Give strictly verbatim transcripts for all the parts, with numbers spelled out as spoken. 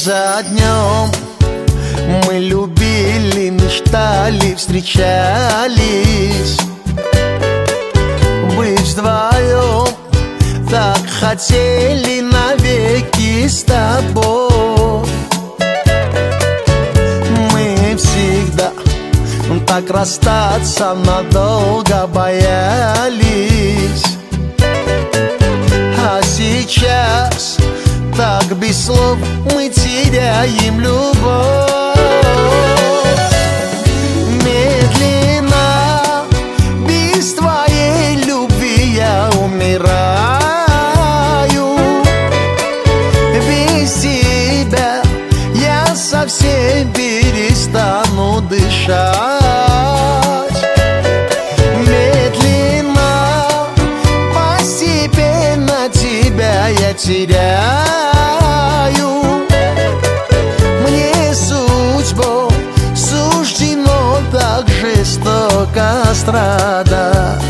за днем мы любили, мечтали, встречались. Быть вдвоем так хотели навеки с тобой. Мы всегда так расстаться надолго боялись. А сейчас так без слов мы теряем любовь. Медленно, без твоей любви я умираю. Без тебя я совсем перестану дышать. Медленно, постепенно тебя я теряю. Мне судьбой суждено так жестоко страдать.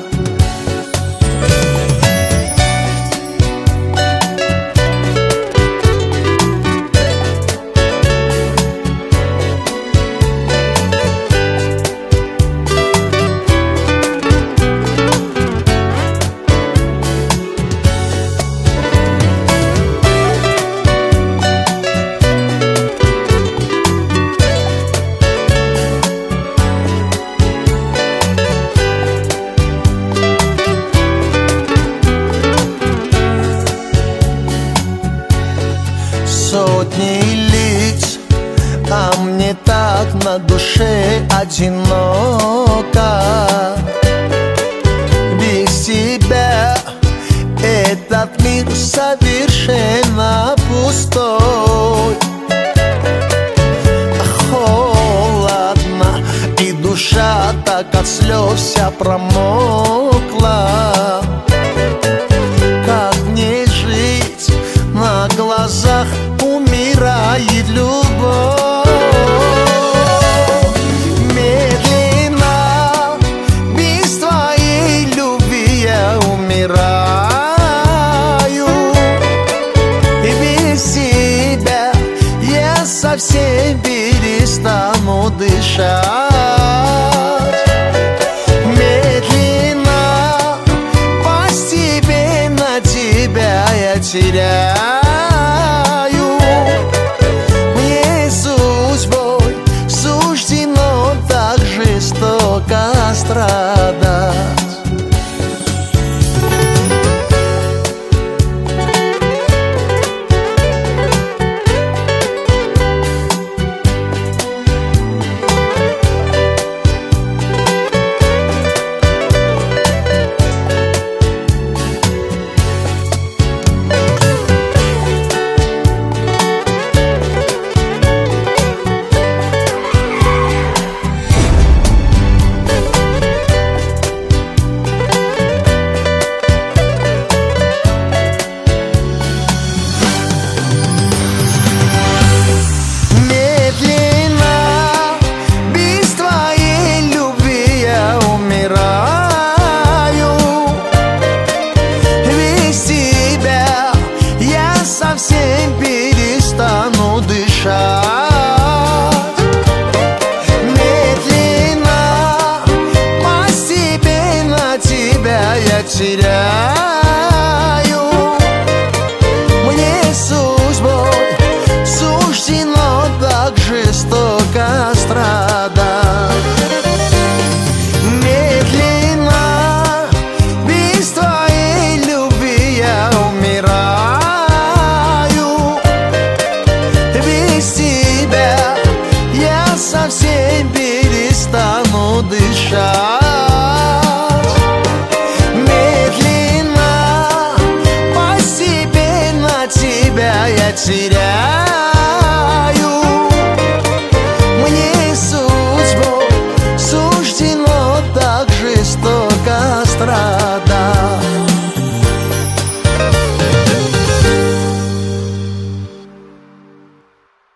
Сотни лиц, а мне так на душе одиноко. Без тебя этот мир совершенно пустой. Холодно, и душа так от слез вся промокла. Как мне жить? На глазах умирает любовь. Медленно, без твоей любви я умираю. И без тебя я совсем перестану дышать. Медленно, постепенно тебя я теряю. Мне судьбой суждено так жестоко страдать. Совсем перестану дышать. Медленно, постепенно тебя я теряю. Мне судьбой суждено так жестоко страдать. Медленно, без твоей любви я умираю. Совсем перестану дышать. Медленно, постепенно тебя я теряю.